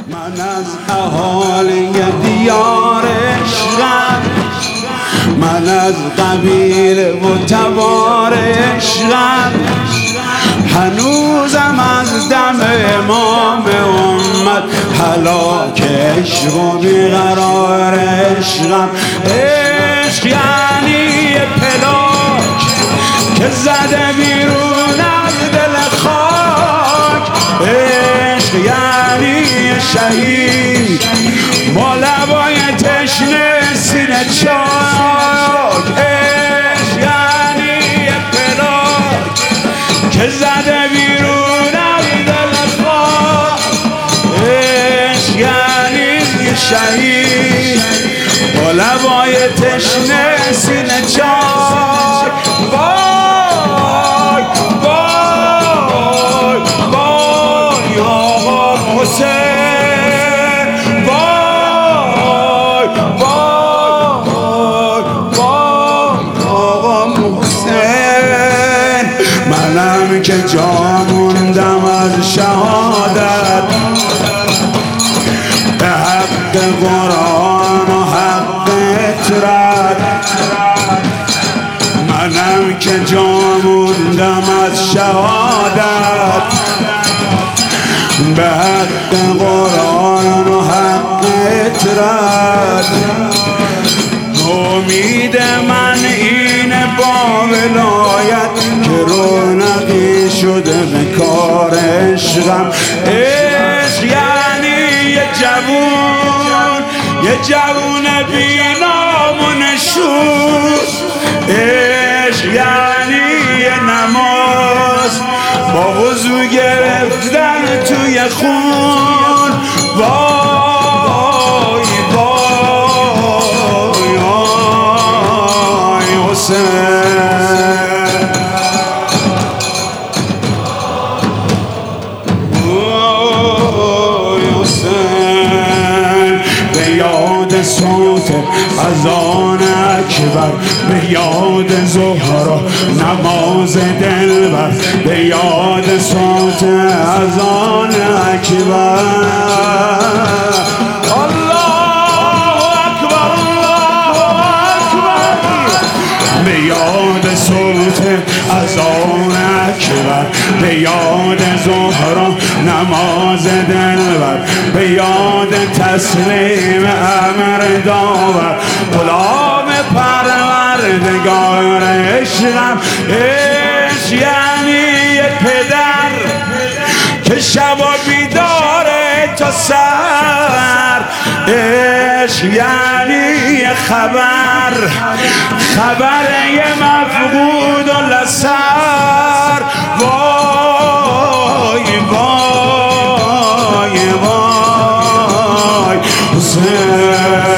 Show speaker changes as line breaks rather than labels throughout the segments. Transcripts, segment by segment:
من از اهالی دیار عشقم، من از قبیله و تبار عشقم، هنوزم از دم امام امت هلاک عشق و بیقرار عشقم. عشق یعنی پلاک که زده بیرون از دل خاک، عشق یعنی شهید با لبای تشنه سینه چاک، عشق یعنی پلاک که زده بیرون از دل خاک، عشق یعنی شهید با لبای تشنه سینه چاک. وای وای وای آقا حسین، وای وای وای آقا حسین، منم که جا موندم از شهادت به حق قرآن و حق اطرت، منم که جا موندم از شهادت به حق قرآن و حق اطرت. امید من اینه با ولایت که رونقی شده به کار عشقم. عشق یعنی یه جوون بی نام و نشون، عشق یعنی یه نماز با وضو گرفتن توی خون. وای وای وای حسین، وای حسین، به یاد صوت اذان اکبر، به یاد زهرا نماز دلبر، به یاد صوت اذان اکبر. الله اکبر الله اکبر، به یاد صوت اذان اکبر، به یاد زهرا نماز دلبر، به یاد تسلیم امر داور غلام پروردگار عشقم. عشق یعنی یه پدر که شبا بیداره تا سر، عشق یعنی یه خبر یه مفقود و لسر. وای وای وای حسین،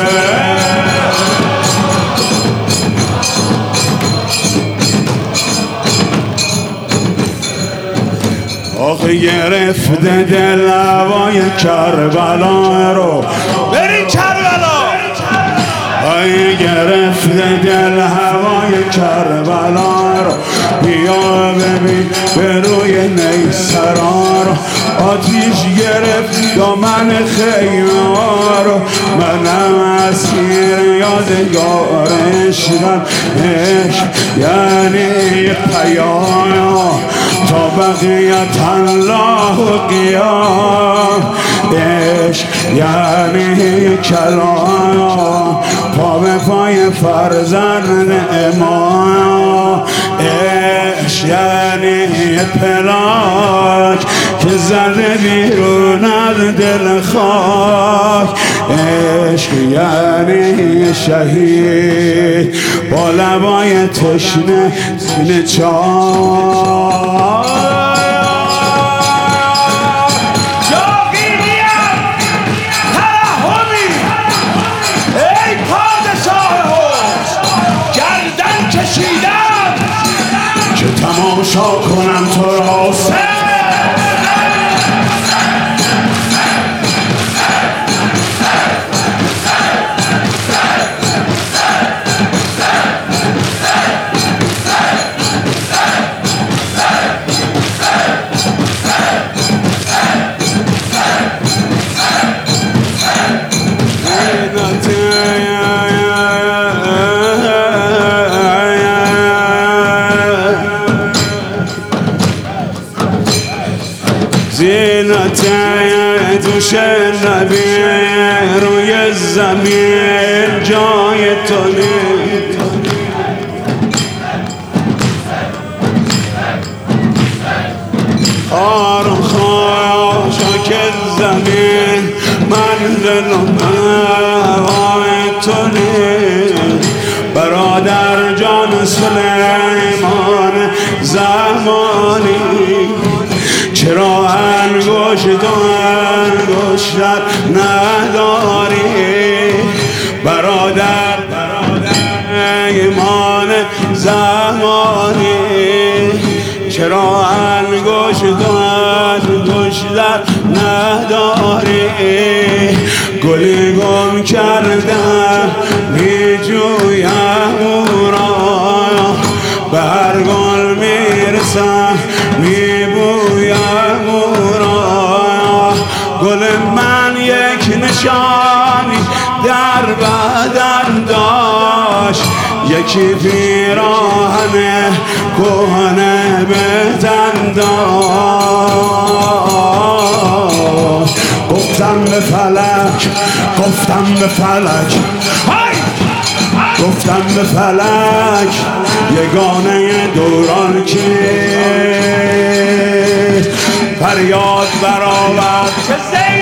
آخه گرفته دل هوای کربلا رو، بریم کربلا. آخه گرفته دل هوای کربلا رو، بیا ببین به روی نیسرا رو، آتیش گرفت دامن خیمه ها رو، منم اسیر یادگار عشقم. عشق یعنی پیام تا بقیت الله و قیام، عشق یعنی کلام پا به پای فرزند امام، عشق یعنی پلاک که زده بیرون از دل خاک، عشق یعنی شهید با لبای تشنه سینه چاک. که تماشا کنم تو را تو شنوی روی زمین جای تو نیست. خار خاشاک زمین منزل هوای تو نیست. برادر جان سلیمان زمانی چرا انگشت و انگشتر نداری؟ برادر ایمان زمانی چرا انگشت و انگشتر نداری؟ گلی گم کردم می جویم او را، به هر گل میرسم می بویم او را. گل من یک نشانی در بدن داشت، یکی پیراهن کهنه به تن داشت. گفتم به فلک، گفتم به فلک، گفتم به فلک یگانه دوران کیست؟ فریاد برآورد که